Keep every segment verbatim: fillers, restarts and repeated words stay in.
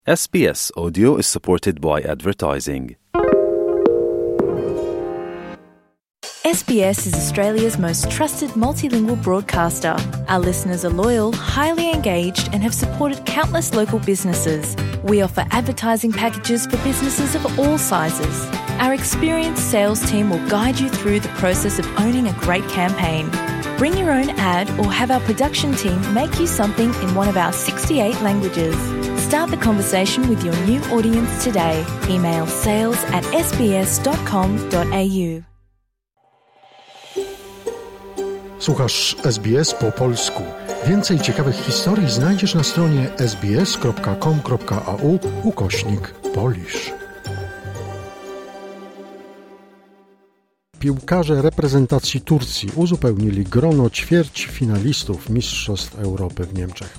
S B S Audio is supported by advertising. S B S is Australia's most trusted multilingual broadcaster. Our listeners are loyal, highly engaged, and have supported countless local businesses. We offer advertising packages for businesses of all sizes. Our experienced sales team will guide you through the process of owning a great campaign. Bring your own ad or have our production team make you something in one of our sixty-eight languages. Start the conversation with your new audience today. Email sales at s b s dot com dot a u. Słuchasz S B S po polsku. Więcej ciekawych historii znajdziesz na stronie s b s kropka com kropka a u ukośnik Polish. Piłkarze reprezentacji Turcji uzupełnili grono ćwierćfinalistów Mistrzostw Europy w Niemczech.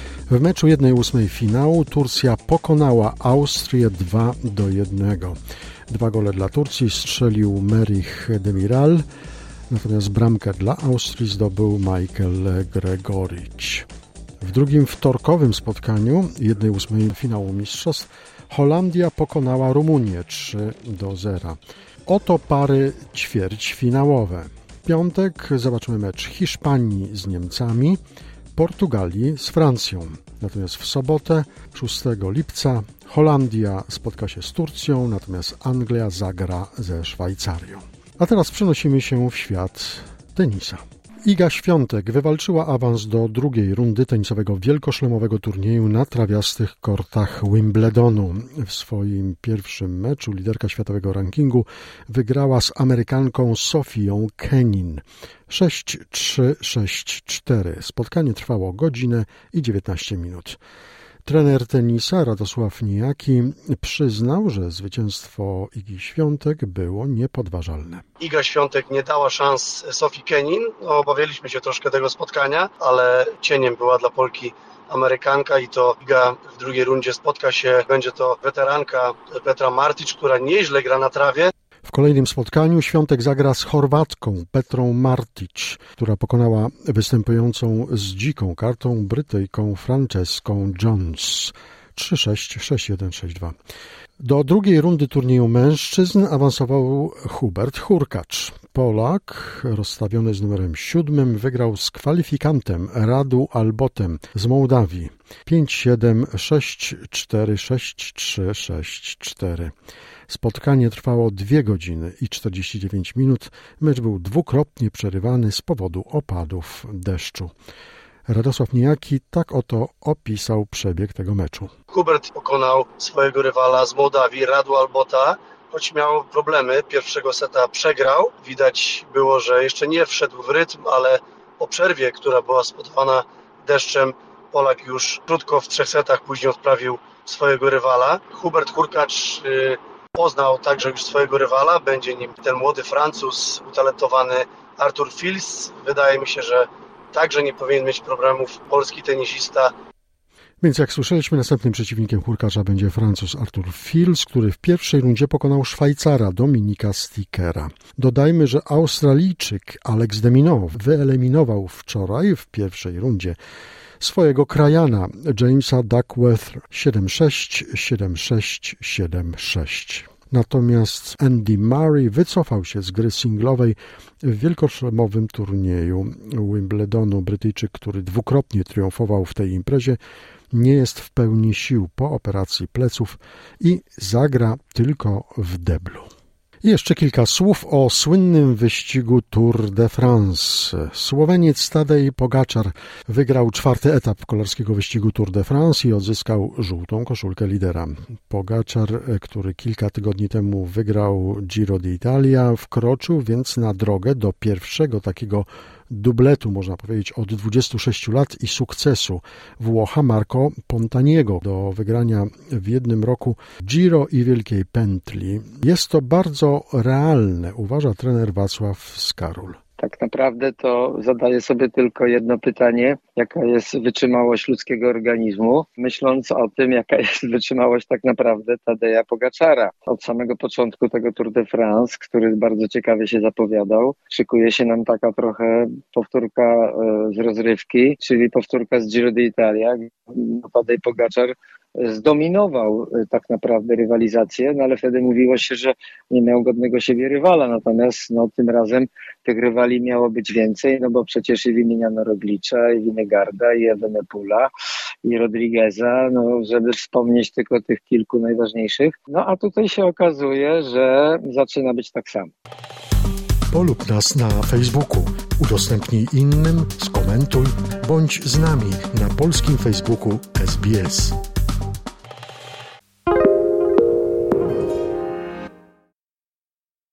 W meczu jednej ósmej finału Turcja pokonała Austrię dwa do jednego. Dwa gole dla Turcji strzelił Merih Demiral, natomiast bramkę dla Austrii zdobył Michael Gregoric. W drugim wtorkowym spotkaniu jednej ósmej finału mistrzostw Holandia pokonała Rumunię trzy do zera. Oto pary ćwierćfinałowe. W piątek zobaczymy mecz Hiszpanii z Niemcami, Portugalii z Francją. Natomiast w sobotę, szóstego lipca, Holandia spotka się z Turcją, natomiast Anglia zagra ze Szwajcarią. A teraz przenosimy się w świat tenisa. Iga Świątek wywalczyła awans do drugiej rundy tenisowego wielkoszlemowego turnieju na trawiastych kortach Wimbledonu. W swoim pierwszym meczu liderka światowego rankingu wygrała z Amerykanką Sofią Kenin sześć trzy sześć cztery. Spotkanie trwało godzinę i dziewiętnaście minut. Trener tenisa Radosław Nijaki przyznał, że zwycięstwo Igi Świątek było niepodważalne. Iga Świątek nie dała szans Sofii Kenin. No, obawialiśmy się troszkę tego spotkania, ale cieniem była dla Polki Amerykanka i to Iga w drugiej rundzie spotka się. Będzie to weteranka Petra Martic, która nieźle gra na trawie. W kolejnym spotkaniu Świątek zagra z Chorwatką Petrą Martic, która pokonała występującą z dziką kartą Brytyjką Franceską Jones trzy sześć sześć jeden sześć dwa. Do drugiej rundy turnieju mężczyzn awansował Hubert Hurkacz. Polak, rozstawiony z numerem siódmym, wygrał z kwalifikantem Radu Albotem z Mołdawii pięć siedem sześć cztery sześć trzy sześć cztery. Spotkanie trwało dwie godziny i czterdzieści dziewięć minut. Mecz był dwukrotnie przerywany z powodu opadów deszczu. Radosław Nijaki tak oto opisał przebieg tego meczu. Hubert pokonał swojego rywala z Mołdawii, Radu Albota, choć miał problemy. Pierwszego seta przegrał. Widać było, że jeszcze nie wszedł w rytm, ale po przerwie, która była spowodowana deszczem, Polak już krótko w trzech setach później odprawił swojego rywala. Hubert Hurkacz yy, poznał także już swojego rywala. Będzie nim ten młody Francuz, utalentowany Arthur Fils. Wydaje mi się, że także nie powinien mieć problemów polski tenisista. Więc jak słyszeliśmy, następnym przeciwnikiem Hurkacza będzie Francuz Arthur Fils, który w pierwszej rundzie pokonał Szwajcara Dominika Stickera. Dodajmy, że Australijczyk Alex de Minaur wyeliminował wczoraj w pierwszej rundzie swojego krajana Jamesa Duckworth siedem sześć siedem sześć siedem sześć. Natomiast Andy Murray wycofał się z gry singlowej w wielkoszlemowym turnieju Wimbledonu. Brytyjczyk, który dwukrotnie triumfował w tej imprezie, nie jest w pełni sił po operacji pleców i zagra tylko w deblu. I jeszcze kilka słów o słynnym wyścigu Tour de France. Słoweniec Tadej Pogačar wygrał czwarty etap kolarskiego wyścigu Tour de France i odzyskał żółtą koszulkę lidera. Pogačar, który kilka tygodni temu wygrał Giro d'Italia, wkroczył więc na drogę do pierwszego takiego dubletu, można powiedzieć, od dwudziestu sześciu lat i sukcesu Włocha Marco Pontaniego do wygrania w jednym roku Giro i Wielkiej Pętli. Jest to bardzo realne, uważa trener Wacław Skarul. Tak naprawdę to zadaję sobie tylko jedno pytanie, jaka jest wytrzymałość ludzkiego organizmu, myśląc o tym, jaka jest wytrzymałość tak naprawdę Tadeja Pogačara. Od samego początku tego Tour de France, który bardzo ciekawie się zapowiadał, szykuje się nam taka trochę powtórka z rozrywki, czyli powtórka z Giro d'Italia. Tadej Pogačar zdominował tak naprawdę rywalizację, no ale wtedy mówiło się, że nie miał godnego siebie rywala, natomiast no, tym razem tych rywali miało być więcej, no bo przecież i wymieniano Roglicza, i Winegarda, i Evenepoela, i Rodrigueza, no żeby wspomnieć tylko tych kilku najważniejszych. No a tutaj się okazuje, że zaczyna być tak samo. Polub nas na Facebooku, udostępnij innym, skomentuj, bądź z nami na polskim Facebooku S B S.